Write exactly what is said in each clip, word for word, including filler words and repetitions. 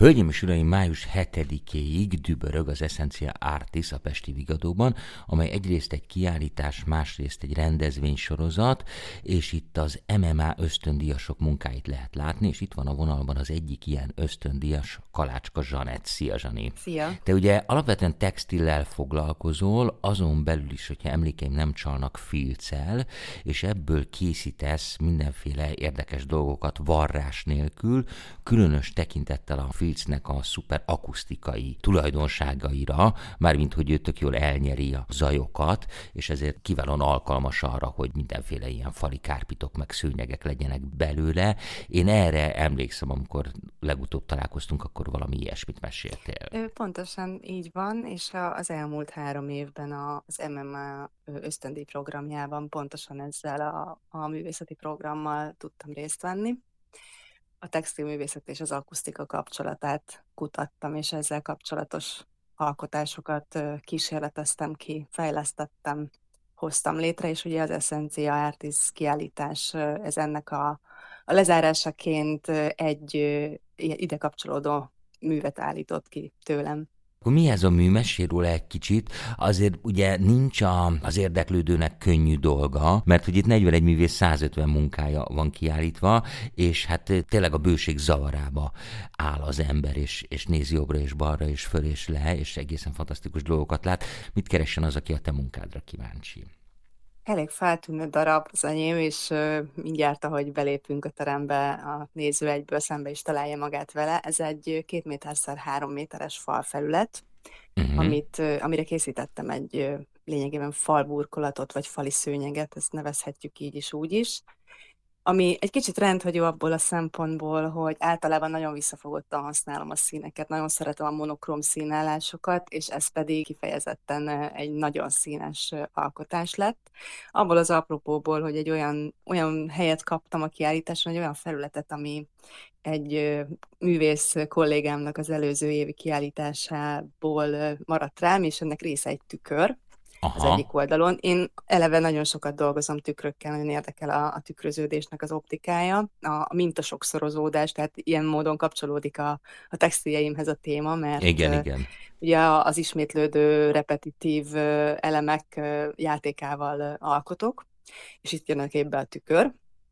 Hölgyeim és uraim, május hetedikéig dübörög az Essentia Artis a Pesti Vigadóban, amely egyrészt egy kiállítás, másrészt egy rendezvénysorozat, és itt az em em á ösztöndíjasok munkáit lehet látni, és itt van a vonalban az egyik ilyen ösztöndíjas, Kalácska Zsanett. Szia, Zsani! Szia! Te ugye alapvetően textillel foglalkozol, azon belül is, hogyha emlékeim nem csalnak, filccel, és ebből készítesz mindenféle érdekes dolgokat varrás nélkül, különös tekintettel a filcnek a szuper akusztikai tulajdonságaira, mármint hogy ő tök jól elnyeri a zajokat, és ezért kiválóan alkalmas arra, hogy mindenféle ilyen fali kárpitok meg szőnyegek legyenek belőle. Én erre emlékszem, amikor legutóbb találkoztunk, akkor valami ilyesmit meséltél. Pontosan így van, és az elmúlt három évben az em em á ösztöndíj programjában pontosan ezzel a, a művészeti programmal tudtam részt venni. A textilművészet és az akusztika kapcsolatát kutattam, és ezzel kapcsolatos alkotásokat kísérleteztem ki, fejlesztettem, hoztam létre, és ugye az Essentia Artis kiállítás, ez ennek a, a lezárásaként egy ide kapcsolódó művet állított ki tőlem. Akkor mi ez a mű? Mesélj róla egy kicsit. Azért ugye nincs a, az érdeklődőnek könnyű dolga, mert hogy itt negyvenegy művész százötven munkája van kiállítva, és hát tényleg a bőség zavarába áll az ember, és, és néz jobbra és balra, és föl és le, és egészen fantasztikus dolgokat lát. Mit keressen az, aki a te munkádra kíváncsi? Elég feltűnő darab az enyém, és uh, mindjárt, ahogy belépünk a terembe, a néző egyből szembe is találja magát vele. Ez egy két méterszer három méteres falfelület, uh-huh. amit, uh, amire készítettem egy uh, lényegében falburkolatot, vagy fali szőnyeget, ezt nevezhetjük így is, úgy is. Ami egy kicsit rendhagyó abból a szempontból, hogy általában nagyon visszafogottan használom a színeket, nagyon szeretem a monokróm színállásokat, és ez pedig kifejezetten egy nagyon színes alkotás lett. Abból az apropóból, hogy egy olyan, olyan helyet kaptam a kiállításon, egy olyan felületet, ami egy művész kollégámnak az előző évi kiállításából maradt rám, és ennek része egy tükör. Aha. Az egyik oldalon. Én eleve nagyon sokat dolgozom tükrökkel, nagyon érdekel a, a tükröződésnek az optikája, a, a mintasokszorozódás, tehát ilyen módon kapcsolódik a, a textiljeimhez a téma, mert igen, uh, igen. ugye az ismétlődő, repetitív uh, elemek uh, játékával uh, alkotok, és itt jön a képbe a tükör.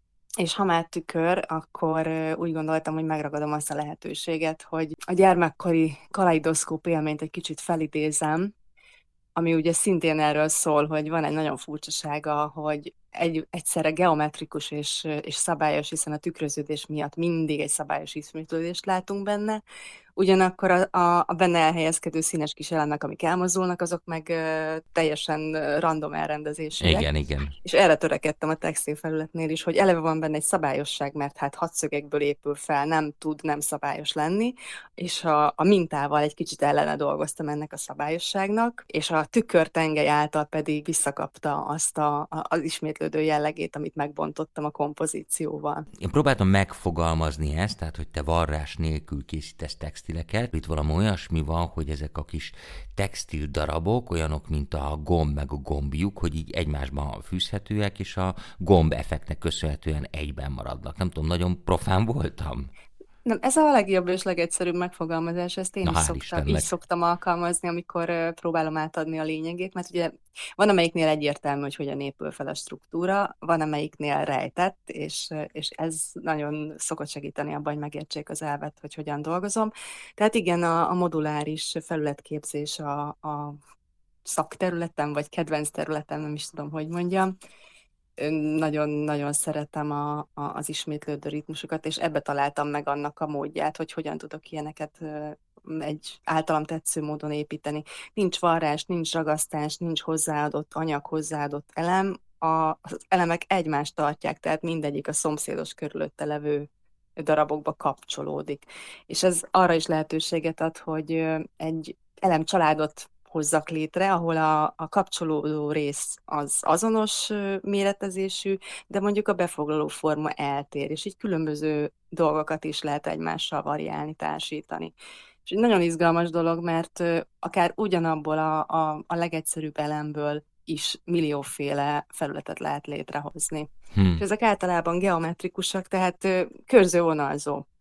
És ha már tükör, akkor uh, úgy gondoltam, hogy megragadom azt a lehetőséget, hogy a gyermekkori kaleidoszkóp élményt egy kicsit felidézem, ami ugye szintén erről szól, hogy van egy nagyon furcsasága, hogy egy, egyszerre geometrikus és, és szabályos, hiszen a tükröződés miatt mindig egy szabályos ismétlődést látunk benne, ugyanakkor a, a, a benne elhelyezkedő színes kis elemek, amik elmozdulnak, azok meg uh, teljesen random elrendezésűek. Igen, igen. És erre törekedtem a textilfelületnél is, hogy eleve van benne egy szabályosság, mert hát hatszögekből épül fel, nem tud nem szabályos lenni, és a, a mintával egy kicsit ellene dolgoztam ennek a szabályosságnak, és a tükörtengely által pedig visszakapta azt a, a, az ismétlődő jellegét, amit megbontottam a kompozícióval. Én próbáltam megfogalmazni ezt, tehát hogy te varrás nélkül készítesz textileket. Itt valami olyasmi van, hogy ezek a kis textil darabok, olyanok, mint a gomb meg a gombjuk, hogy így egymásban fűzhetőek, és a gomb effektnek köszönhetően egyben maradnak. Nem tudom, nagyon profán voltam? Nem, ez a legjobb és legegyszerűbb megfogalmazás, ezt én Na, is szoktam, így szoktam alkalmazni, amikor uh, próbálom átadni a lényegét, mert ugye van, amelyiknél egyértelmű, hogy hogyan épül fel a struktúra, van, amelyiknél rejtett, és, és ez nagyon szokott segíteni abban, hogy megértsék az elvet, hogy hogyan dolgozom. Tehát igen, a, a moduláris felületképzés a, a szakterületem, vagy kedvenc területem, nem is tudom, hogy mondjam. Nagyon-nagyon szeretem a, a, az ismétlődő ritmusokat, és ebbe találtam meg annak a módját, hogy hogyan tudok ilyeneket egy általam tetsző módon építeni. Nincs varrás, nincs ragasztás, nincs hozzáadott anyag, hozzáadott elem, a, az elemek egymást tartják, tehát mindegyik a szomszédos körülötte levő darabokba kapcsolódik. És ez arra is lehetőséget ad, hogy egy elemcsaládot hozzak létre, ahol a, a kapcsolódó rész az azonos méretezésű, de mondjuk a befoglaló forma eltér, és így különböző dolgokat is lehet egymással variálni, társítani. És egy nagyon izgalmas dolog, mert akár ugyanabból a, a, a legegyszerűbb elemből is millióféle felületet lehet létrehozni. Hmm. És ezek általában geometrikusak, tehát körzővonalzó.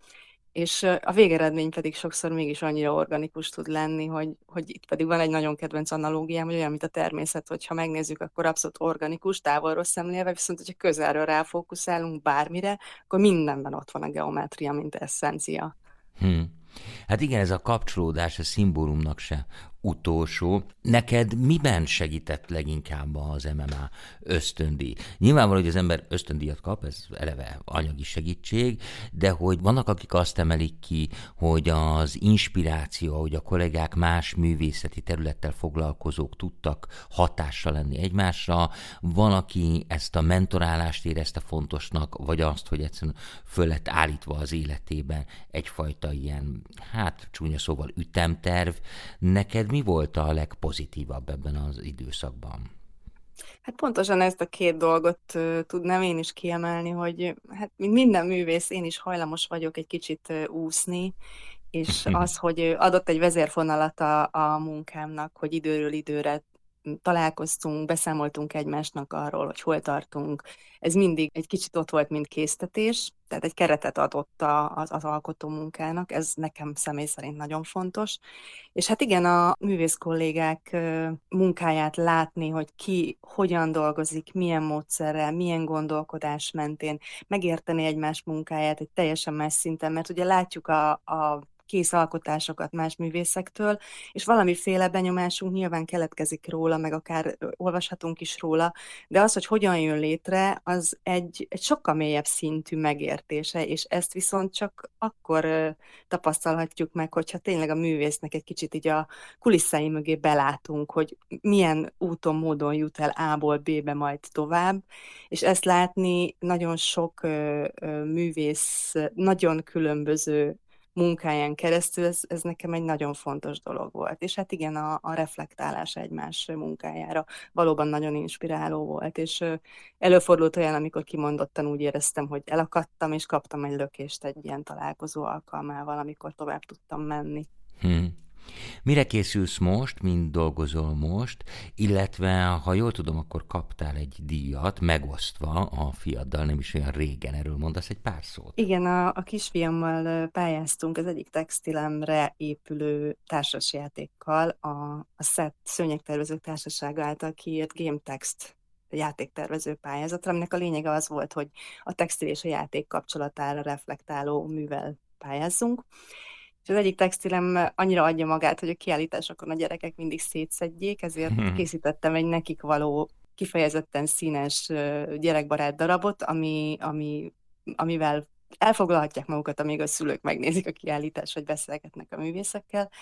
és a végeredmény pedig sokszor mégis annyira organikus tud lenni, hogy, hogy itt pedig van egy nagyon kedvenc analógiám, hogy olyan, mint a természet, hogyha megnézzük, akkor abszolút organikus, távolról szemlélve, viszont hogyha közelről ráfókuszálunk bármire, akkor mindenben ott van a geometria, mint eszencia. Hmm. Hát igen, ez a kapcsolódás a szimbólumnak se utolsó. Neked miben segített leginkább az em em á ösztöndíj? Nyilvánvaló, hogy az ember ösztöndíjat kap, ez eleve anyagi segítség, de hogy vannak, akik azt emelik ki, hogy az inspiráció, hogy a kollégák más művészeti területtel foglalkozók tudtak hatással lenni egymásra, van, aki ezt a mentorálást érezte fontosnak, vagy azt, hogy egyszerűen föl lett állítva az életében egyfajta ilyen, hát csúnya szóval ütemterv. Neked mi volt a legpozitívabb ebben az időszakban? Hát pontosan ezt a két dolgot uh, tudnám én is kiemelni, hogy hát mint minden művész, én is hajlamos vagyok egy kicsit uh, úszni, és az, hogy adott egy vezérfonalat a, a munkámnak, hogy időről időre találkoztunk, beszámoltunk egymásnak arról, hogy hol tartunk. Ez mindig egy kicsit ott volt, mint késztetés, tehát egy keretet adott a, az, az alkotó munkának, ez nekem személy szerint nagyon fontos. És hát igen, a művész kollégák munkáját látni, hogy ki hogyan dolgozik, milyen módszerrel, milyen gondolkodás mentén, megérteni egymás munkáját egy teljesen más szinten, mert ugye látjuk a, a kész alkotásokat más művészektől, és valamiféle benyomásunk nyilván keletkezik róla, meg akár olvashatunk is róla, de az, hogy hogyan jön létre, az egy, egy sokkal mélyebb szintű megértése, és ezt viszont csak akkor uh, tapasztalhatjuk meg, hogyha tényleg a művésznek egy kicsit így a kulisszái mögé belátunk, hogy milyen úton, módon jut el A-ból B-be majd tovább, és ezt látni nagyon sok uh, uh, művész, nagyon különböző munkáján keresztül, ez, ez nekem egy nagyon fontos dolog volt. És hát igen, a, a reflektálás egymás munkájára valóban nagyon inspiráló volt, és ö, előfordult olyan, amikor kimondottan úgy éreztem, hogy elakadtam, és kaptam egy lökést egy ilyen találkozó alkalmával, amikor tovább tudtam menni. Hmm. Mire készülsz most, mint dolgozol most, illetve, ha jól tudom, akkor kaptál egy díjat, megosztva a fiaddal, nem is olyan régen, erről mondasz egy pár szót? Igen, a, a kisfiammal pályáztunk az egyik textilemre épülő társasjátékkal, a, a SZET Szőnyegtervezők Társasága által kiírt Game Text játéktervező pályázatra, aminek a lényege az volt, hogy a textil és a játék kapcsolatára reflektáló művel pályázzunk. És az egyik textilem annyira adja magát, hogy a kiállításokon a gyerekek mindig szétszedjék, ezért hmm. készítettem egy nekik való, kifejezetten színes, gyerekbarát darabot, ami, ami, amivel elfoglalhatják magukat, amíg a szülők megnézik a kiállítást, vagy beszélgetnek a művészekkel.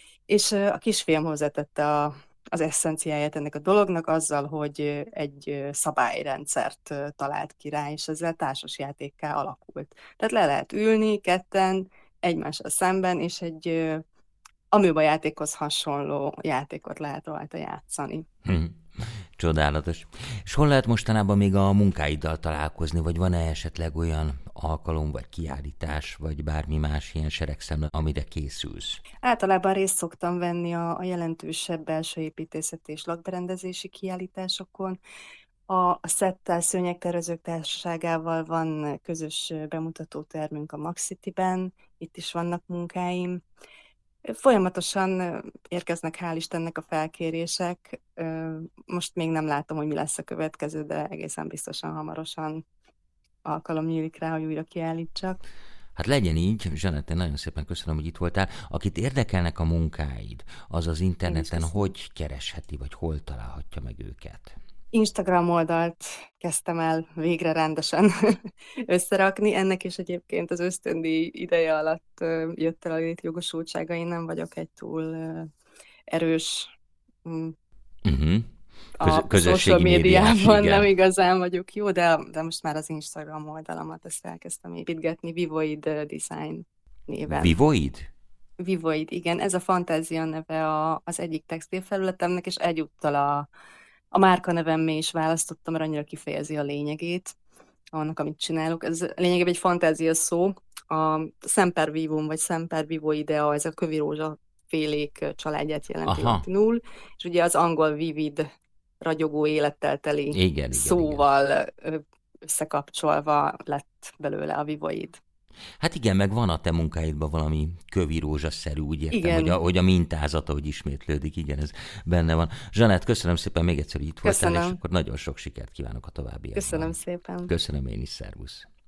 És a kisfiam hozzátette a, az eszenciáját ennek a dolognak azzal, hogy egy szabályrendszert talált ki rá, és ezzel társasjátékká alakult. Tehát le lehet ülni ketten, egymással szemben, és egy amöba játékhoz hasonló játékot lehet rajta játszani. Hmm. Csodálatos. És hol lehet mostanában még a munkáiddal találkozni, vagy van-e esetleg olyan alkalom, vagy kiállítás, vagy bármi más ilyen seregszemle, amire készülsz? Általában részt szoktam venni a, a jelentősebb belső építészeti és lakberendezési kiállításokon. A, a SZET-tel, Szőnyegtervezők Társaságával van közös bemutatótermünk a Maxity-ben, itt is vannak munkáim. Folyamatosan érkeznek, hál' Istennek, a felkérések. Most még nem látom, hogy mi lesz a következő, de egészen biztosan hamarosan alkalom nyílik rá, hogy újra kiállítsak. Hát legyen így, Zsanett, nagyon szépen köszönöm, hogy itt voltál. Akit érdekelnek a munkáid, az az interneten hogy keresheti, vagy hol találhatja meg őket? Instagram oldalt kezdtem el végre rendesen összerakni. Ennek is egyébként az ösztöndíj ideje alatt jött el a létjogosultsága. Én nem vagyok egy túl erős uh-huh. a Köz- social médiában, igen. nem igazán vagyok jó, de, de most már az Instagram oldalamat ezt elkezdtem építgetni, Vivoid Design néven. Vivoid? Vivoid, igen. Ez a fantázia neve a, az egyik textilfelületemnek, és egyúttal a A márka nevemmé is választottam, mert annyira kifejezi a lényegét annak, amit csinálok. Ez lényegében egy fantázia szó. A Sempervivum, vagy Sempervivo idea, ez a kövirózsa félék családját jelenti latinul, és ugye az angol vivid, ragyogó, élettel teli igen, szóval igen. összekapcsolva lett belőle a Vivoid. Hát igen, meg van a te munkáidban valami kövi rózsaszerű, úgy értem, Igen. hogy a, hogy a mintázata, hogy ismétlődik, igen, ez benne van. Zsanett, köszönöm szépen még egyszer, hogy itt voltál, Köszönöm. és akkor nagyon sok sikert kívánok a továbbiakban. Köszönöm szépen. Köszönöm én is, szervusz.